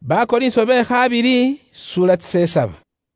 Bakorinso bekhabili sura 7.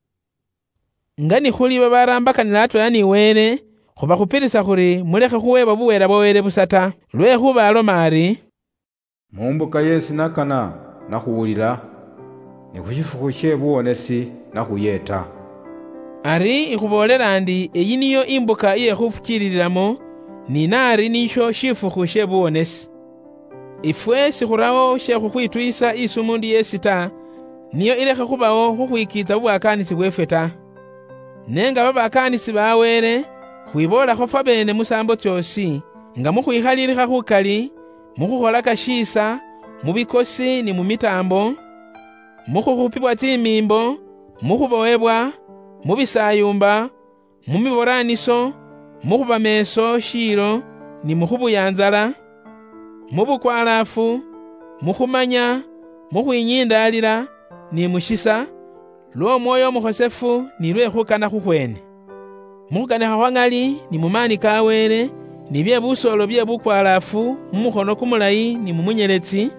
Ngani khuli babarambakanila atwela ni wele khuba khupilisa khuri mulekhe khuweba buwela bwa wele busata lwekhuba aloma ari mumbuka yesi nakana nakhuwulila ni khushifukhu she buwonesi nakhuyeta. Ari ikhubolela ndi eyi niyo imbuka iye khufukililamo ni nari nisho shifukhu she buwonesi. Ifwe sikhurawo she khukhwitwisa isumundi yesi ta niyo ilekhe khubawo khukhwikiza bubwakanisi bwefwe ta. Nenga babakanisi bawele khwibolakho fwa bene musambo tyosi nga mukhwikhalilika khukali mukhukhola kashisa mubikosi ni mumitambo mukhukhupibwa tsimimbo mukhubowebwa mubisayumba mumiboraniso mukhubameso shilo ni mukhubuyanzala mubukwalafu mukhumanya mukhwinyindalila ni mushisa lw'omwoyo omukhosefu ni lwekhukana khukhwene mukhukanikha khwa ng'ali ni mumani ka wele ni bye busolo bye bukwalafu mumukhono kumulayi ni mumunyeletsi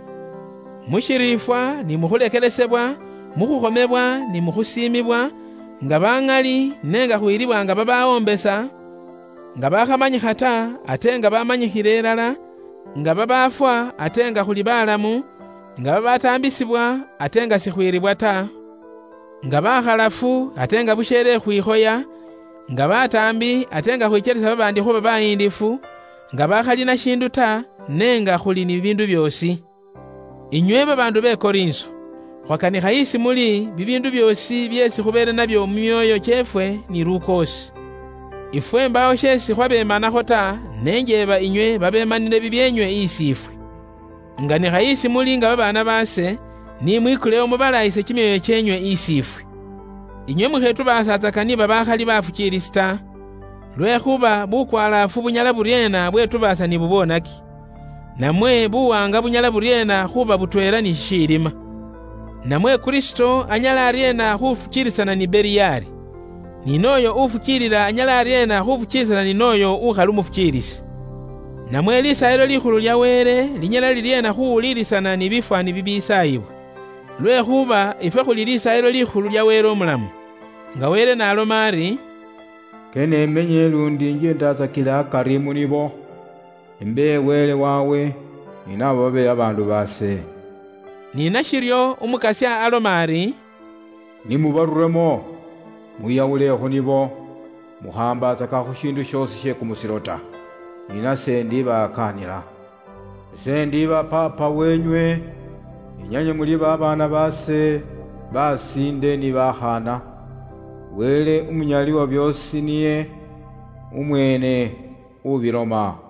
mushirifwa ni mukhulekelesebwa mukhukhomebwa ni mukhusimibwa nga bang'ali nenga khwilibwa nga babawombesa nga bakhamanyikha ta ate nga bamanyikhile elala nga babafwa ate nga khuli balamu nga babatambisibwa ate nga sikhwilibwa ta nga bakhalafu ate nga bushele khwikhoya nga batambi ate nga khwichelesa babandi khuba bayindifu nga bakhalina shindu ta nenga khuli ni bibindu byosi. Inywe babandu be Korinso khwakanikha isi muli bibindu byosi byesi khubele nabyo mumyoyo kyefwe ni lukosi. Ifwe mbawo shesi khwabemanakho ta nenjeba inywe babemanile bibyenywe isi ifwe. Nganikha isi muli nga babana base ni mwikulewo mubalayise kimyoyo kyenywe isi ifwe. Inywe mukhetu basatsakani babakhali bafukilisi ta lwekhuba bukwalafu bunyala buryena bwetubasa ni bubonaki namwe buwanga bunyala buryena khuba butwela ni shilima namwe Kristo anyala aryena khufukilisana ni Beliyali ninoyo ufukilila anyala aryena khufukilisana ninoyo ukhali umufukilisi namwe lisayilo likhulu lya wele linyala liryena khuwulilisana ni bifwani bibisayibwa lwekhuba ifwe khuli lisayilo likhulu lya wele omulamu nga wele naloma ari kene emenye lundi nje ndazakila karimu nibo imbe wele wawe inabo babe abandu base nina shiryo umukasya aloma ari nimubaruremo muyawulekho nibo muhambazaka khushindu shosi she kumusirota nina sendi bakanira sendi bapapa wenywe inyanye muli babana base basinde ni bahana wele umunyali wa byosi niye umwene ubiroma.